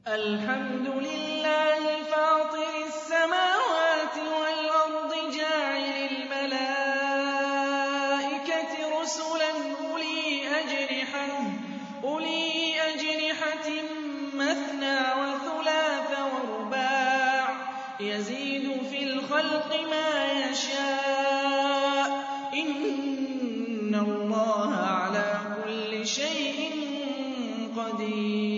الْحَمْدُ لِلَّهِ فَاطِرِ السَّمَاوَاتِ وَالْأَرْضِ جَاعِلِ الْمَلَائِكَةِ رُسُلًا أُولِي أَجْنِحَةٍ مَّثْنَىٰ وَثُلَاثَ وَرُبَاعَ ۚ يَزِيدُ فِي الْخَلْقِ مَا يَشَاءُ ۚ إِنَّ اللَّهَ عَلَىٰ كُلِّ شَيْءٍ قَدِيرٌ